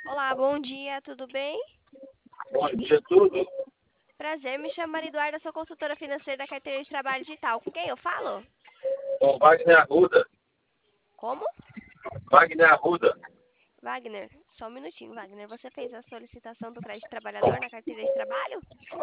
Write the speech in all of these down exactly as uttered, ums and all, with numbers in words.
Olá, bom dia, tudo bem? Bom dia, tudo. Prazer, me chamo Maria Eduarda, sou consultora financeira da carteira de trabalho digital. Com quem eu falo? Com Wagner Arruda. Como? Wagner Arruda. Wagner, só um minutinho, Wagner. Você fez a solicitação do crédito trabalhador na carteira de trabalho?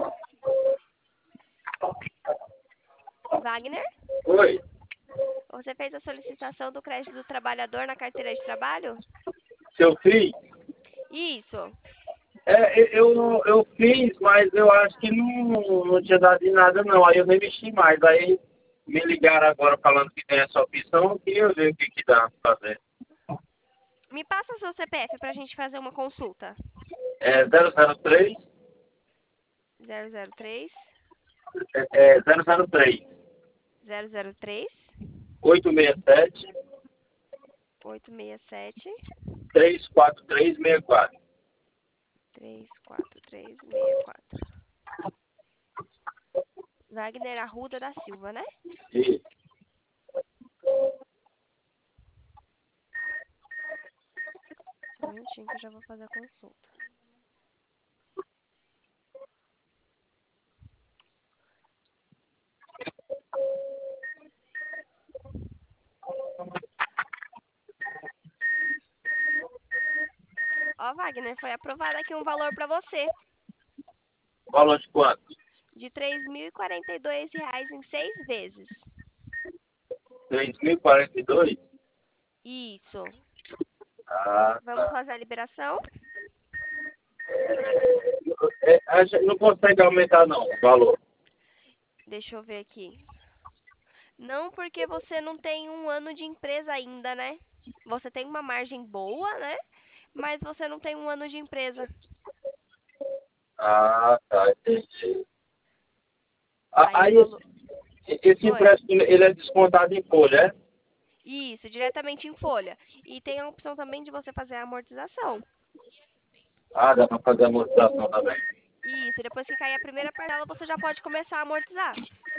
Wagner, Oi. você fez a solicitação do crédito do trabalhador na carteira de trabalho? Seu filho? Isso. É, eu, eu fiz, mas eu acho que não, não tinha dado em nada, não. Aí eu nem mexi mais. Aí me ligaram agora falando que tem essa opção e eu ver o que, que dá pra fazer. Me passa seu C P F para a gente fazer uma consulta. É zero zero três, Zero zero três, é, é zero zero três, zero zero três, oito seis sete, oito seis sete, três quatro três seis quatro. três quatro três seis quatro. Wagner Arruda da Silva, né? Isso. Só um minutinho que eu já vou fazer a consulta. Ó, Wagner, foi aprovado aqui um valor para você Valor de quanto? de três mil e quarenta e dois reais em seis vezes. três mil e quarenta e dois? Isso. Ah, Vamos tá. fazer a liberação? É, a gente não consegue aumentar, não, o valor. Deixa eu ver aqui. Não, porque você não tem um ano de empresa ainda, né? Você tem uma margem boa, né? Mas você não tem um ano de empresa. Ah, tá, entendi. A- Aí o Aí esse, valor. esse Oi. empréstimo ele é descontado em folha, é? Isso, diretamente em folha. E tem a opção também de você fazer a amortização. Ah, dá para fazer a amortização também. Isso, depois que cair a primeira parcela, você já pode começar a amortizar.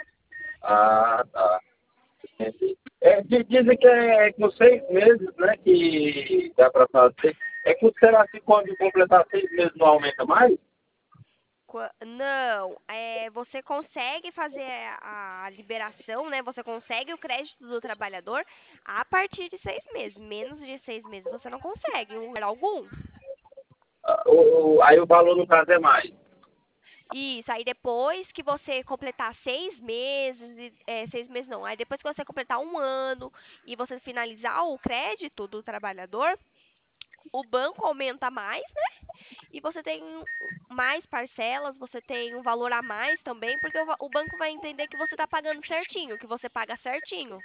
Ah, tá. Entendi. É, di- dizem que é com seis meses, né, que dá para fazer. É que será que quando completar seis meses não aumenta mais? Qua- Não, é, você consegue fazer a a liberação, né? Você consegue o crédito do trabalhador a partir de seis meses. Menos de seis meses você não consegue, em lugar algum. Ah, o- o- aí o valor no caso é mais. Isso, aí depois que você completar seis meses, e- é, seis meses não, aí depois que você completar um ano e você finalizar o crédito do trabalhador, o banco aumenta mais, né? E você tem mais parcelas, você tem um valor a mais também, porque o, va- o banco vai entender que você está pagando certinho, que você paga certinho.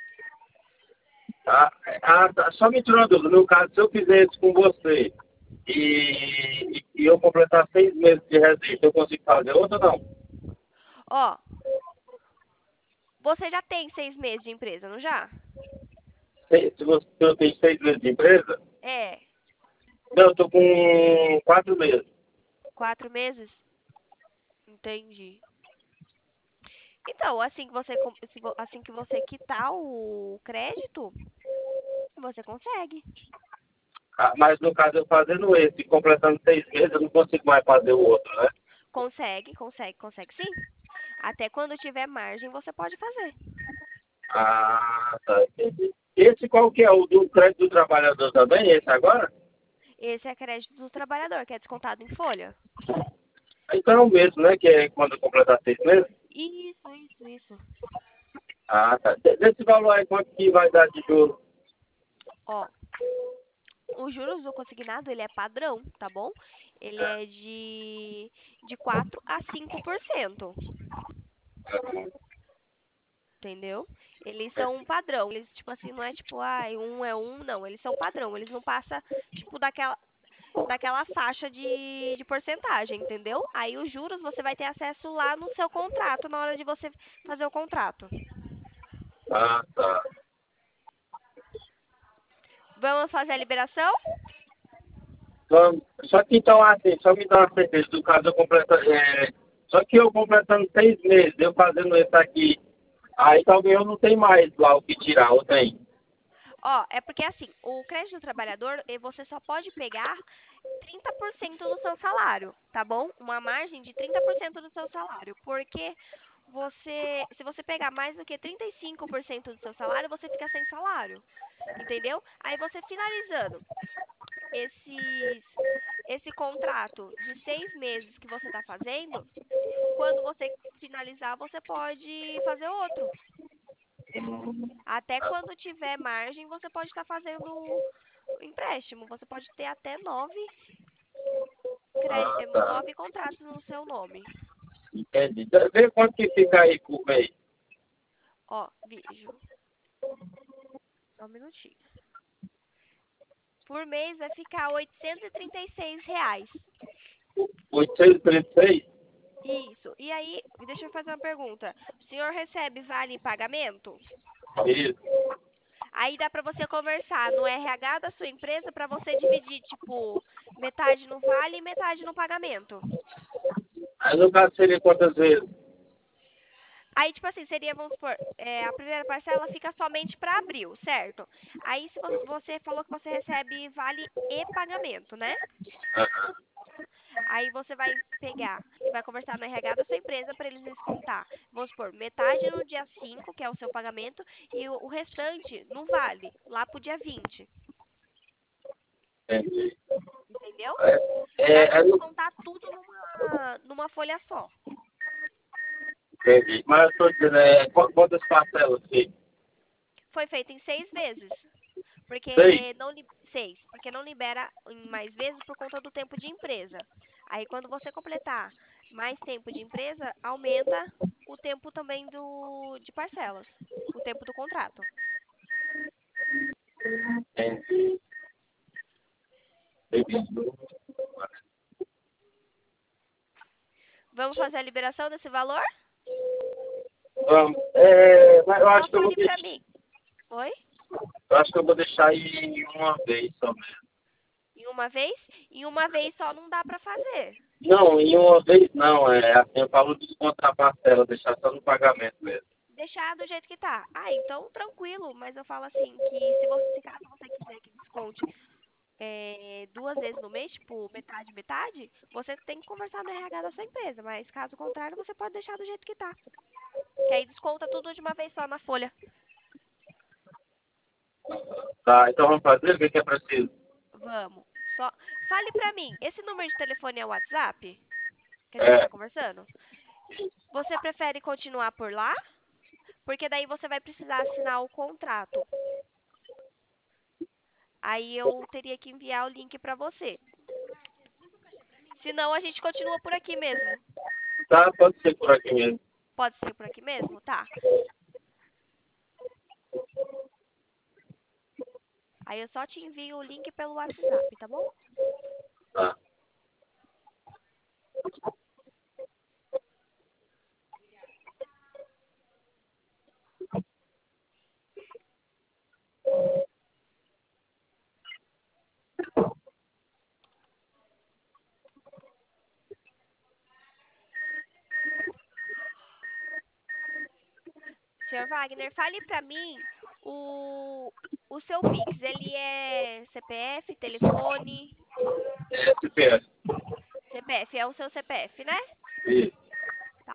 Ah, é, ah, tá. Só me tirou uma dúvida. No caso, se eu fizer isso com você e, e, e eu completar seis meses de resíduo, eu consigo fazer outra ou não? Ó, você já tem seis meses de empresa, não já? Se, se você se eu tenho seis meses de empresa, É, não, eu tô com quatro meses. quatro meses? Entendi. Então, assim que você, com- se vo- assim que você quitar o crédito, você consegue. Ah, mas no caso, eu fazendo esse e completando seis meses, eu não consigo mais fazer o outro, né? Consegue, consegue, consegue sim. Até quando tiver margem, você pode fazer. Ah, tá, entendi. Esse qual que é? O do crédito do trabalhador também, esse agora? Esse é crédito do trabalhador, que é descontado em folha. Então é o mesmo, né? Que é quando completar seis meses? Isso, isso, isso. Ah, tá. De- Desse valor aí, quanto que vai dar de juros? Ó, os juros do consignado, ele é padrão, tá bom? Ele é de, de quatro a cinco por cento, entendeu? Eles são um padrão. Eles, tipo assim, não é tipo, ai, um é um, não. Eles são padrão. Eles não passam, tipo, daquela, daquela faixa de, de porcentagem, entendeu? Aí os juros você vai ter acesso lá no seu contrato, na hora de você fazer o contrato. Ah, tá. Vamos fazer a liberação? Só, só que então, assim, só me dá uma certeza do caso eu completar. É, só que eu completando seis meses, eu fazendo isso aqui, aí talvez eu não tenha mais lá o que tirar, ou tem? Ó, é porque assim, o crédito do trabalhador, eh, você só pode pegar trinta por cento do seu salário, tá bom? Uma margem de trinta por cento do seu salário. Porque você, se você pegar mais do que trinta e cinco por cento do seu salário, você fica sem salário. Entendeu? Aí você finalizando esses, esse contrato de seis meses que você está fazendo, quando você finalizar, você pode fazer outro. Até quando tiver margem, você pode estar fazendo o empréstimo. Você pode ter até nove, cre- Ah, eh, tá. nove contratos no seu nome. Entendi. Então, vê quanto que fica aí por mês. Ó, vejo. Só um minutinho. Por mês vai ficar oitocentos e trinta e seis reais. oitocentos e trinta e seis? Isso. E aí, deixa eu fazer uma pergunta. O senhor recebe vale pagamento? Isso. Aí dá pra você conversar no R H da sua empresa pra você dividir, tipo, metade no vale e metade no pagamento. Aí no caso seria quantas vezes? Aí, tipo assim, seria, vamos supor, é, a primeira parcela fica somente para abril, certo? Aí, se vo- você falou que você recebe vale e pagamento, né? Aham. Aí você vai pegar e vai conversar no R H da sua empresa para eles descontar, vamos supor, metade no dia cinco, que é o seu pagamento, e o, o restante no vale, lá pro dia vinte, Entendi. entendeu? É, Para não é, é no, descontar tudo numa, numa folha só. entendi. Mas eu estou dizendo, é, qu- quantas parcelas fica? Foi feito em seis vezes. Seis? Porque não li- seis, porque não libera em mais vezes por conta do tempo de empresa. Aí quando você completar mais tempo de empresa, aumenta o tempo também do de parcelas, o tempo do contrato. Entendi. Entendi. Vamos fazer a liberação desse valor? Vamos. É, mas eu Só acho que eu vou fale pra deixar, mim. Oi? eu acho que eu vou deixar aí uma vez só mesmo. Em uma vez? Em uma vez só não dá pra fazer. Não, em uma vez não, é assim, eu falo descontar a parcela, deixar só no pagamento mesmo. Deixar do jeito que tá. Ah, então tranquilo, mas eu falo assim que se você, se caso você quiser que desconte é, duas vezes no mês, tipo, metade, metade, você tem que conversar no R H da sua empresa. Mas caso contrário, você pode deixar do jeito que tá. Que aí desconta tudo de uma vez só na folha. Tá, então vamos fazer, o que que é preciso? Vamos. Só fale pra mim, esse número de telefone é o WhatsApp que a gente É, tá conversando? Você prefere continuar por lá? Porque daí você vai precisar assinar o contrato. Aí eu teria que enviar o link pra você. Senão a gente continua por aqui mesmo. tá, pode ser por aqui mesmo. Pode ser por aqui mesmo? Tá. Aí eu só te envio o link pelo WhatsApp, tá bom? Tá. senhor Wagner, fale pra mim o, o seu Pix. Ele é C P F, telefone? É, C P F. C P F, é o seu C P F, né? Isso. Tá.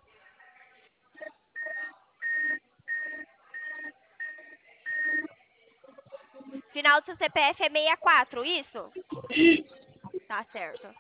Final do seu C P F é sessenta e quatro, isso? Isso. Tá certo.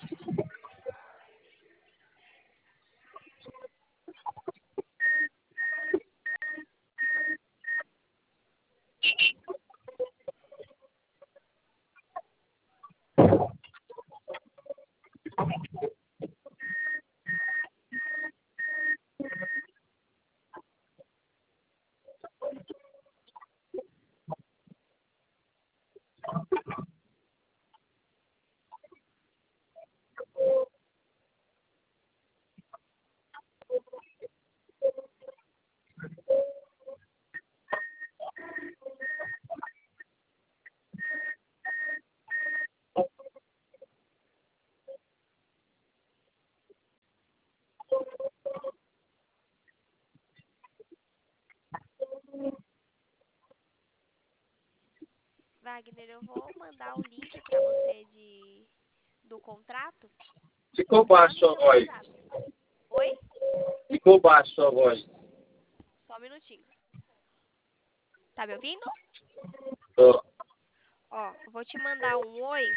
Wagner, eu vou mandar o link pra você de, do contrato Ficou lá baixo no sua seu voz. WhatsApp. Oi? Ficou baixo sua voz. Só um minutinho. Tá me ouvindo? Tô. Ó, eu vou te mandar um oi.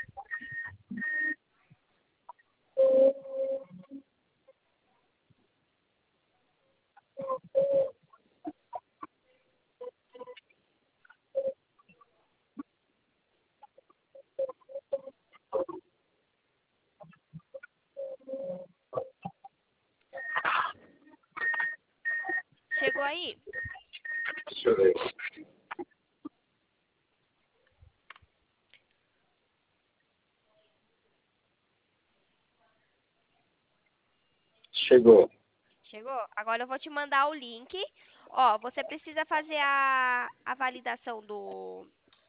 Chegou aí? Deixa eu ver. Chegou. Chegou? Agora eu vou te mandar o link. Ó, você precisa fazer a, a validação do,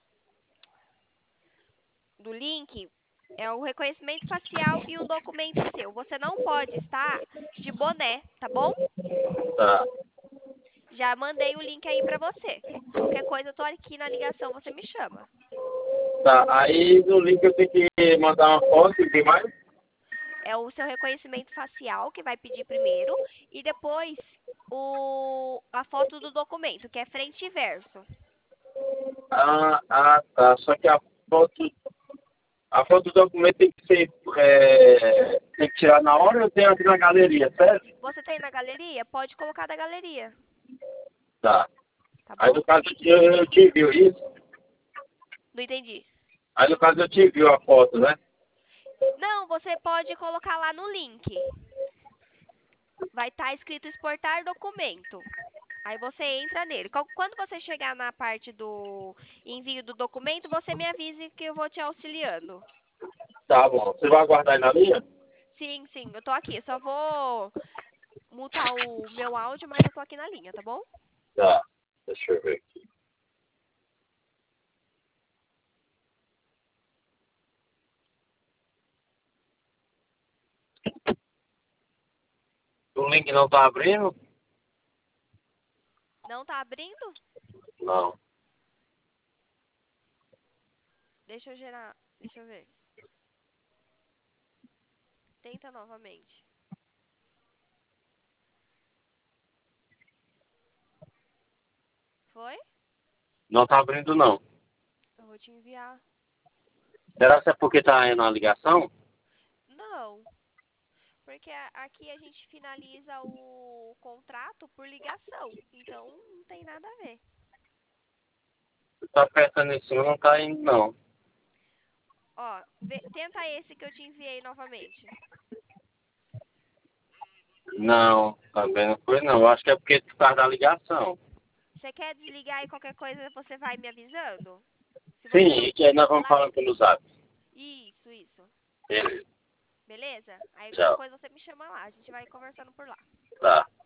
do link. É o reconhecimento facial e um documento seu. Você não pode estar de boné, tá bom? Tá. Já mandei o link aí pra você. Qualquer coisa eu tô aqui na ligação, você me chama. Tá. Aí no link eu tenho que mandar uma foto e tem mais? É o seu reconhecimento facial que vai pedir primeiro e depois o, a foto do documento, que é frente e verso. Ah, ah, tá. Só que a foto. A foto do documento tem que ser. É, tem que tirar na hora ou eu tenho aqui na galeria, certo? Você tem na galeria? Pode colocar da galeria, Tá. tá Aí bom? no caso eu, eu te envio isso. Não entendi. Aí no caso eu te envio a foto, né? Não, você pode colocar lá no link. Vai estar escrito exportar documento. Aí você entra nele. Qual- Quando você chegar na parte do envio do documento, você me avise que eu vou te auxiliando. Tá bom. Você vai aguardar aí na linha? Sim, sim, eu tô aqui. Eu só vou mutar o meu áudio, mas eu tô aqui na linha, tá bom? Tá. Deixa eu ver aqui. O link não tá abrindo? Não tá abrindo? Não. Deixa eu gerar. Deixa eu ver. Tenta novamente. Foi? Não tá abrindo não. Eu vou te enviar. Será que é porque tá aí na ligação? Não, porque a- aqui a gente finaliza o contrato por ligação. Então não tem nada a ver. Você tá apertando em cima, não tá indo não. Ó, vê- tenta esse que eu te enviei novamente. Não, também não foi não. Eu acho que é porque tu tá da ligação. Você quer desligar e qualquer coisa você vai me avisando? Se você Sim, não e que aí nós vamos falar. falando pelo zap. Isso, isso. Beleza. Beleza? Aí qualquer Tchau. coisa você me chama lá. A gente vai conversando por lá. Tá.